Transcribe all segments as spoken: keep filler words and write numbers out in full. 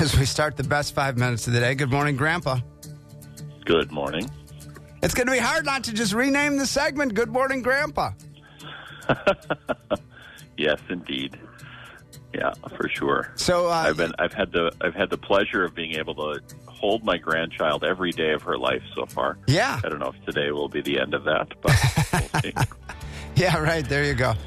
as we start the best five minutes of the day. Good morning, Grandpa. Good morning. It's going to be hard not to just rename the segment Good Morning, Grandpa. Yes, indeed. Yeah, for sure. So uh, I've been I've had the I've had the pleasure of being able to hold my grandchild every day of her life so far. Yeah. I don't know if today will be the end of that, but we'll see. Yeah, right. There you go.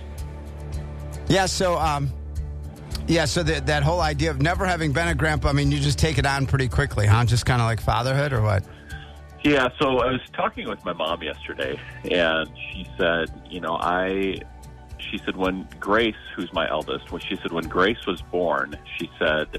Yeah, so um yeah, so the, that whole idea of never having been a grandpa, I mean, you just take it on pretty quickly, huh? Just kind of like fatherhood or what? Yeah, so I was talking with my mom yesterday, and she said, you know, I, she said when Grace, who's my eldest, when she said when Grace was born, she said,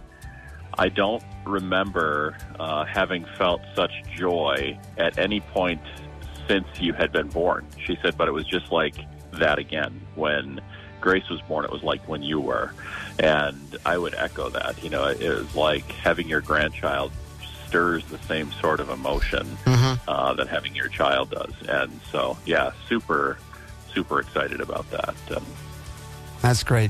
I don't remember uh, having felt such joy at any point since you had been born. She said, but it was just like that again. When Grace was born, it was like when you were. And I would echo that. You know, it was like having your grandchild stirs the same sort of emotion mm-hmm. uh, that having your child does. And so, yeah, super, super excited about that. Um, That's great.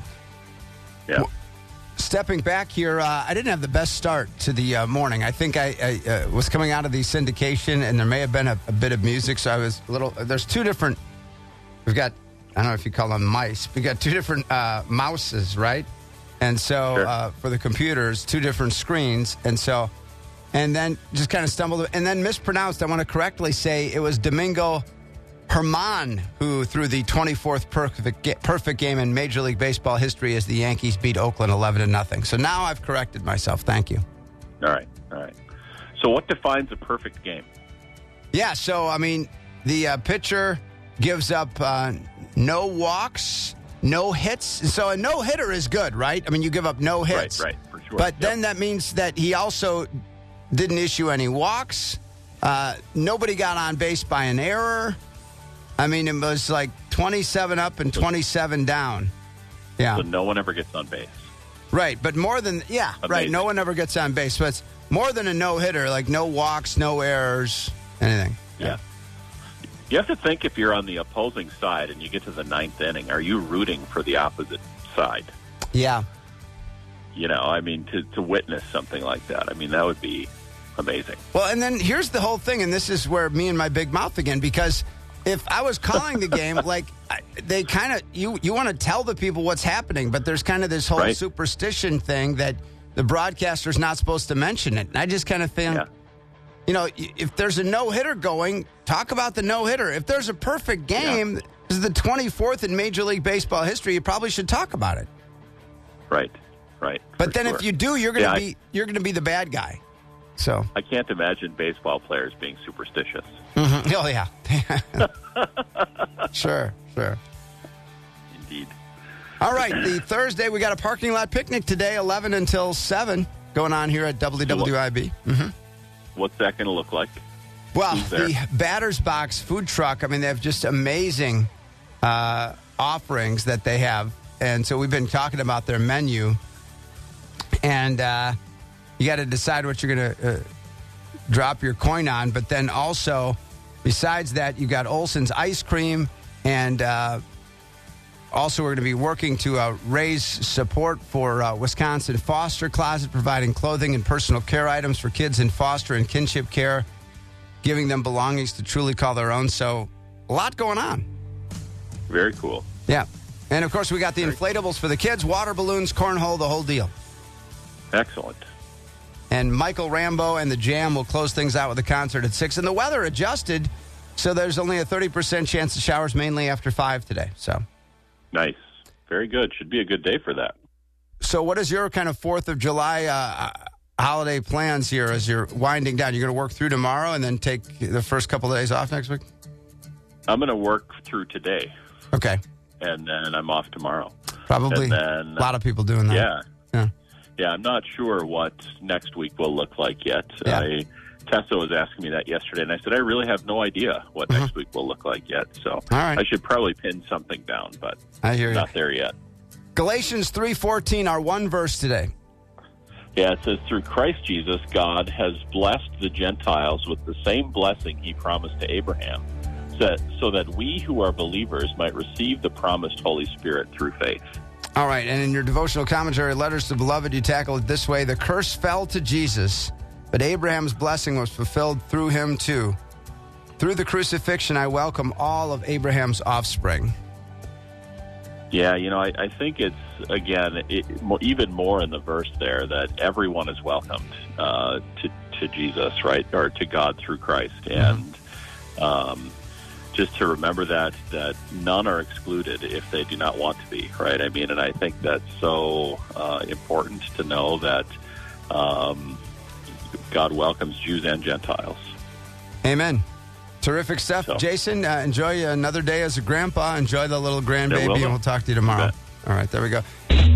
Yeah. Well, stepping back here, uh, I didn't have the best start to the uh, morning. I think I, I uh, was coming out of the syndication, and there may have been a, a bit of music, so I was a little... There's two different... We've got... I don't know if you call them mice. We got two different uh, mouses, right? And so Sure. uh, for the computers, two different screens. And so, and then just kind of stumbled, and then mispronounced. I want to correctly say it was Domingo Germán who threw the twenty-fourth perfect, perfect game in Major League Baseball history as the Yankees beat Oakland eleven to nothing. So now I've corrected myself. Thank you. All right. All right. So what defines a perfect game? Yeah. So, I mean, the uh, pitcher gives up uh, no walks, no hits. So a no-hitter is good, right? I mean, you give up no hits. Right, right, for sure. But yep. then that means that he also didn't issue any walks. Uh, nobody got on base by an error. I mean, it was like twenty-seven up and twenty-seven down. Yeah. So no one ever gets on base. Right, but more than, yeah, Amazing. right. No one ever gets on base. But it's more than a no-hitter, like no walks, no errors, anything. Yeah. You have to think if you're on the opposing side and you get to the ninth inning, are you rooting for the opposite side? Yeah. You know, I mean, to, to witness something like that, I mean, that would be amazing. Well, and then here's the whole thing, and this is where me and my big mouth again, because if I was calling the game, like, I, they kind of, you, you want to tell the people what's happening, but there's kind of this whole right. superstition thing that the broadcaster's not supposed to mention it. And I just kind of think, yeah. you know, if there's a no-hitter going, talk about the no-hitter. If there's a perfect game, yeah. this is the twenty-fourth in Major League Baseball history, you probably should talk about it. Right, right. But then sure. if you do, you're going to yeah, be I, you're going to be the bad guy. So I can't imagine baseball players being superstitious. Mm-hmm. Oh, yeah. Sure, sure. Indeed. All right, the Thursday, we got a parking lot picnic today, eleven until seven, going on here at W W I B. Mm-hmm. What's that going to look like? Well, the Batter's Box food truck, I mean, they have just amazing uh, offerings that they have. And so we've been talking about their menu. And uh, you got to decide what you're going to uh, drop your coin on. But then also, besides that, you got Olson's Ice Cream. And uh, also we're going to be working to uh, raise support for uh, Wisconsin Foster Closet, providing clothing and personal care items for kids in foster and kinship care, giving them belongings to truly call their own. So a lot going on. Very cool. Yeah. And, of course, we got the Very inflatables cool. for the kids, water balloons, cornhole, the whole deal. Excellent. And Michael Rambo and the Jam will close things out with a concert at six. And the weather adjusted, so there's only a thirty percent chance of showers mainly after five today. So nice. Very good. Should be a good day for that. So what is your kind of fourth of July uh, holiday plans here as you're winding down? You're going to work through tomorrow and then take the first couple of days off next week? I'm going to work through today. Okay. And then I'm off tomorrow. Probably then, a lot of people doing that. Yeah. Yeah. Yeah, I'm not sure what next week will look like yet. Yeah. I, Tessa was asking me that yesterday, and I said, I really have no idea what Mm-hmm. next week will look like yet. So All right. I should probably pin something down, but I hear you. not there yet. Galatians three fourteen, our one verse today. Yeah, it says, through Christ Jesus, God has blessed the Gentiles with the same blessing he promised to Abraham, so that, so that we who are believers might receive the promised Holy Spirit through faith. All right, and in your devotional commentary, Letters to the Beloved, you tackle it this way. The curse fell to Jesus, but Abraham's blessing was fulfilled through him too. Through the crucifixion, I welcome all of Abraham's offspring. Yeah, you know, I, I think it's, again, it, more, even more in the verse there that everyone is welcomed uh, to, to Jesus, right, or to God through Christ. And um, just to remember that, that none are excluded if they do not want to be, right? I mean, and I think that's so uh, important to know that um, God welcomes Jews and Gentiles. Amen. Terrific stuff. So, Jason, uh, enjoy another day as a grandpa. Enjoy the little grandbaby, and we'll talk to you tomorrow. All right, there we go.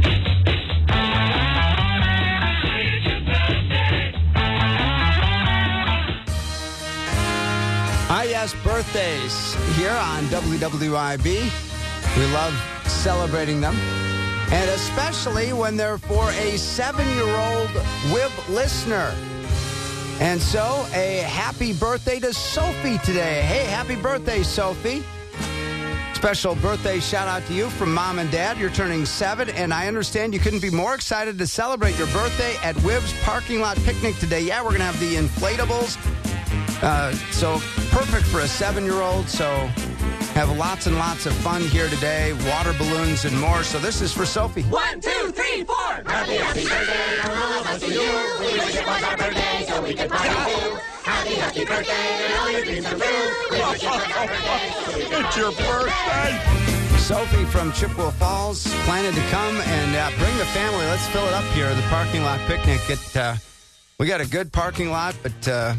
Ah, yes, birthdays here on W W I B. We love celebrating them, and especially when they're for a seven-year-old W I B listener. And so, a happy birthday to Sophie today. Hey, happy birthday, Sophie. Special birthday shout-out to you from Mom and Dad. You're turning seven, and I understand you couldn't be more excited to celebrate your birthday at W I B's parking lot picnic today. Yeah, we're going to have the inflatables. Uh, so, perfect for a seven-year-old. So, have lots and lots of fun here today. Water balloons and more. So, this is for Sophie. One, two, three, four. Happy, happy birthday from all of us to you. We wish it was our birthday so we could party too. Happy, happy birthday and all your dreams come true. We wish it was our birthday so we could It's your birthday. Sophie from Chippewa Falls planning to come and uh, bring the family. Let's fill it up here, the parking lot picnic. It, uh, we got a good parking lot, but uh,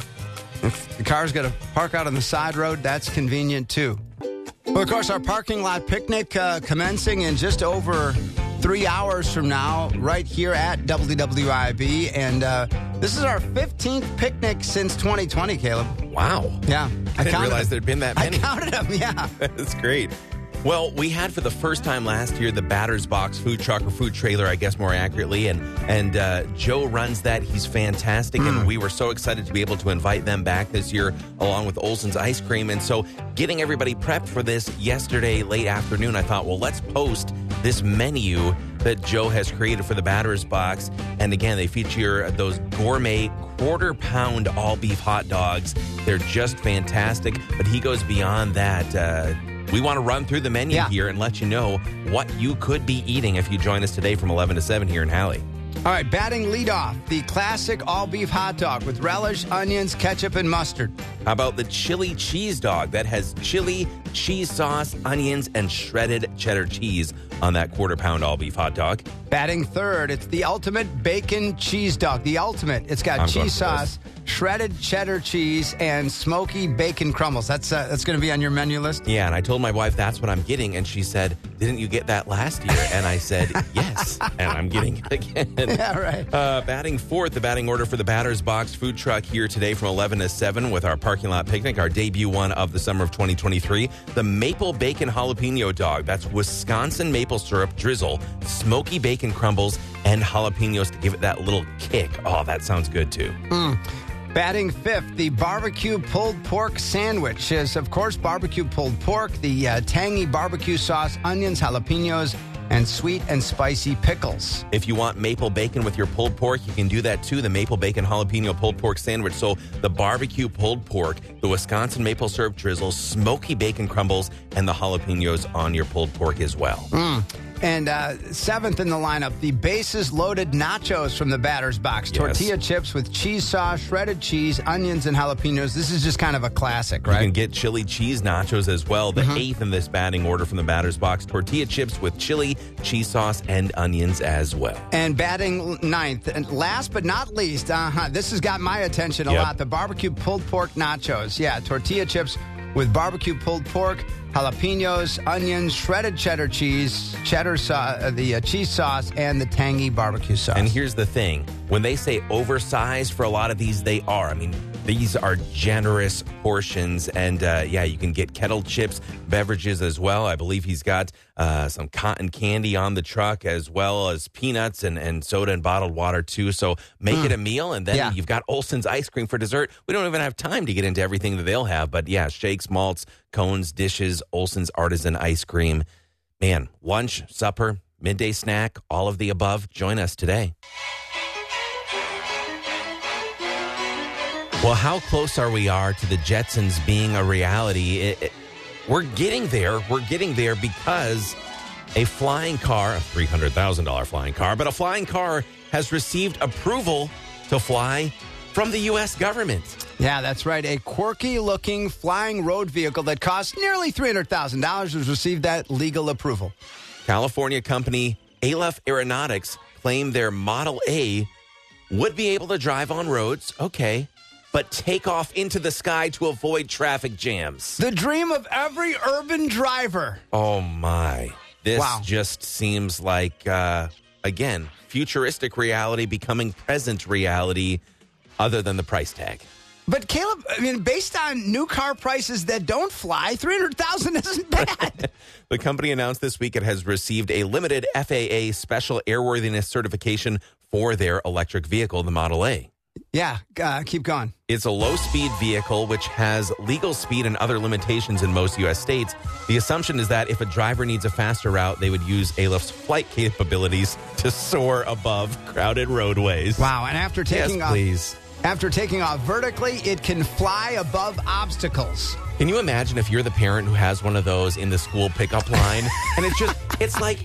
if the car's got to park out on the side road, that's convenient too. Well, of course, our parking lot picnic uh, commencing in just over three hours from now, right here at W W I B. And uh, this is our fifteenth picnic since twenty twenty, Caleb. Wow. Yeah. I, I didn't realize them. there'd been that many. I counted them, yeah. That's great. Well, we had for the first time last year the Batter's Box food truck or food trailer, I guess more accurately, and and uh, Joe runs that. He's fantastic, mm. and we were so excited to be able to invite them back this year along with Olson's Ice Cream. And so getting everybody prepped for this yesterday late afternoon, I thought, well, let's post this menu that Joe has created for the Batter's Box. And again, they feature those gourmet quarter pound all beef hot dogs. They're just fantastic, but he goes beyond that. Uh, We want to run through the menu yeah. here and let you know what you could be eating if you join us today from eleven to seven here in Halley. All right, batting leadoff, the classic all-beef hot dog with relish, onions, ketchup, and mustard. How about the chili cheese dog that has chili, cheese sauce, onions, and shredded cheddar cheese on that quarter-pound all-beef hot dog? Batting third, it's the ultimate bacon cheese dog. The ultimate. It's got I'm cheese sauce, shredded cheddar cheese, and smoky bacon crumbles. That's uh, that's going to be on your menu list? Yeah, and I told my wife that's what I'm getting, and she said, didn't you get that last year? And I said, yes, and I'm getting it again. Yeah, right. Uh, batting fourth, the batting order for the Batter's Box food truck here today from eleven to seven with our parking lot picnic, our debut one of the summer of twenty twenty-three. The Maple Bacon Jalapeno Dog. That's Wisconsin maple syrup drizzle, smoky bacon crumbles, and jalapenos to give it that little kick. Oh, that sounds good too. Mm. Batting fifth, the barbecue pulled pork sandwich is, of course, barbecue pulled pork, the uh, tangy barbecue sauce, onions, jalapenos, and sweet and spicy pickles. If you want maple bacon with your pulled pork, you can do that too. The Maple Bacon Jalapeno Pulled Pork Sandwich. So the barbecue pulled pork, the Wisconsin maple syrup drizzle, smoky bacon crumbles, and the jalapenos on your pulled pork as well. Mm. And uh, seventh in the lineup, the bases loaded nachos from the Batter's Box. Yes. Tortilla chips with cheese sauce, shredded cheese, onions, and jalapenos. This is just kind of a classic, right? You can get chili cheese nachos as well. The mm-hmm. eighth in this batting order from the Batter's Box. Tortilla chips with chili, cheese sauce, and onions as well. And batting ninth, and last but not least, uh-huh, this has got my attention a yep. lot. The barbecue pulled pork nachos. Yeah, tortilla chips with barbecue pulled pork, jalapenos, onions, shredded cheddar cheese, cheddar sauce, uh, the uh, cheese sauce, and the tangy barbecue sauce. And here's the thing. When they say oversized for a lot of these, they are. I mean, these are generous portions. And, uh, yeah, you can get kettle chips, beverages as well. I believe he's got uh, some cotton candy on the truck as well as peanuts and, and soda and bottled water, too. So make mm. it a meal. And then yeah. you've got Olson's Ice Cream for dessert. We don't even have time to get into everything that they'll have. But, yeah, shakes, malts, cones, dishes, Olson's Artisan Ice Cream. Man, lunch, supper, midday snack, all of the above. Join us today. Well, how close are we are to the Jetsons being a reality? It, it, we're getting there. We're getting there because a flying car, a three hundred thousand dollars flying car, but a flying car has received approval to fly from the U S government. Yeah, that's right. A quirky-looking flying road vehicle that costs nearly three hundred thousand dollars has received that legal approval. California company Aleph Aeronautics claimed their Model A would be able to drive on roads, okay, but take off into the sky to avoid traffic jams. The dream of every urban driver. Oh, my. This Wow. just seems like, uh, again, futuristic reality becoming present reality other than the price tag. But Caleb, I mean, based on new car prices that don't fly, three hundred thousand dollars isn't bad. The company announced this week it has received a limited F A A special airworthiness certification for their electric vehicle, the Model A. Yeah, uh, keep going. It's a low-speed vehicle which has legal speed and other limitations in most U S states. The assumption is that if a driver needs a faster route, they would use Aleph's flight capabilities to soar above crowded roadways. Wow, and after taking Yes, off, please. after taking off vertically, it can fly above obstacles. Can you imagine if you're the parent who has one of those in the school pickup line? And it's just, it's like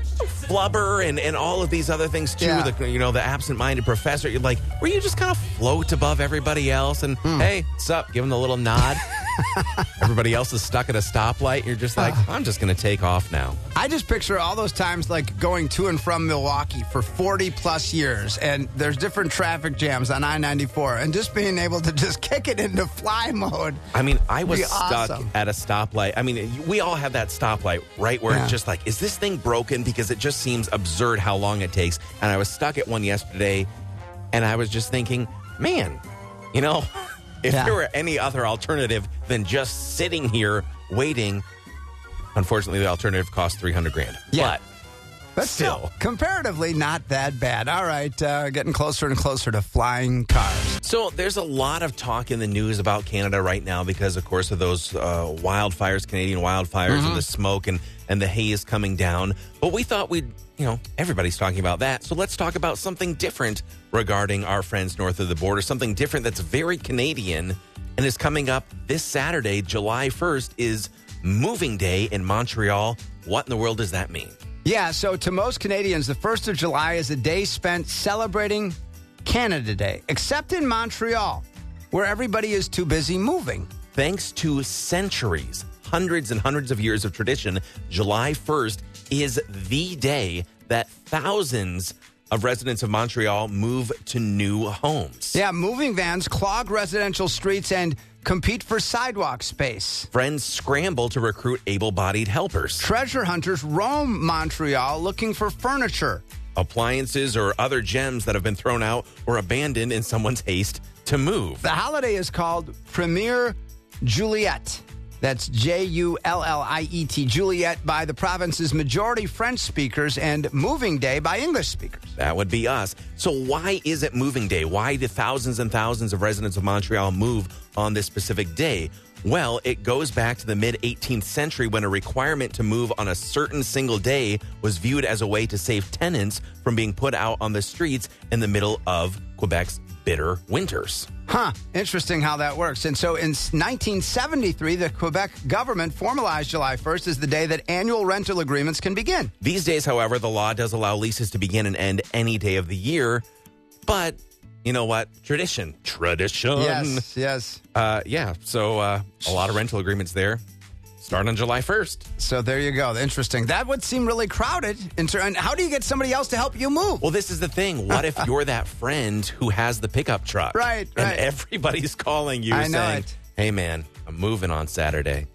flubber and, and all of these other things too. Yeah. The, you know, the absent-minded professor. You're like, where you just kind of float above everybody else and, hey, what's up? Give them the little nod. Everybody else is stuck at a stoplight. You're just like, I'm just going to take off now. I just picture all those times like going to and from Milwaukee for forty plus years, and there's different traffic jams on I ninety-four, and just being able to just kick it into fly mode. I mean, I was Be stuck awesome. at a stoplight. I mean, we all have that stoplight, right? Where Yeah. it's just like, is this thing broken? Because it just seems absurd how long it takes. And I was stuck at one yesterday, and I was just thinking, man, you know, if Yeah. there were any other alternative than just sitting here waiting, unfortunately, the alternative costs three hundred grand. Yeah. But But still, Still. comparatively, not that bad. All right, uh, getting closer and closer to flying cars. So there's a lot of talk in the news about Canada right now because, of course, of those uh, wildfires, Canadian wildfires, and the smoke and, and the haze coming down. But we thought we'd, you know, everybody's talking about that. So let's talk about something different regarding our friends north of the border, something different that's very Canadian and is coming up this Saturday, July first, is Moving Day in Montreal. What in the world does that mean? Yeah, so to most Canadians, the first of July is a day spent celebrating Canada Day, except in Montreal, where everybody is too busy moving. Thanks to centuries, hundreds and hundreds of years of tradition, July first is the day that thousands of residents of Montreal move to new homes. Yeah, moving vans clog residential streets and compete for sidewalk space. Friends scramble to recruit able-bodied helpers. Treasure hunters roam Montreal looking for furniture. Appliances or other gems that have been thrown out or abandoned in someone's haste to move. The holiday is called Premier Juliet. That's J U L L I E T, Juliet, by the province's majority French speakers, and Moving Day by English speakers. That would be us. So why is it Moving Day? Why do thousands and thousands of residents of Montreal move on this specific day? Well, it goes back to the mid-eighteenth century when a requirement to move on a certain single day was viewed as a way to save tenants from being put out on the streets in the middle of Quebec's bitter winters. Huh, interesting how that works. And so in nineteen seventy-three, the Quebec government formalized July first as the day that annual rental agreements can begin. These days, however, the law does allow leases to begin and end any day of the year. But you know what? Tradition. Tradition. Yes, yes. Uh, yeah, so uh, a lot of rental agreements there start on July first. So there you go. Interesting. That would seem really crowded. In ter- and how do you get somebody else to help you move? Well, this is the thing. What if you're that friend who has the pickup truck? Right, And right. everybody's calling you I know saying, it. hey, man, I'm moving on Saturday.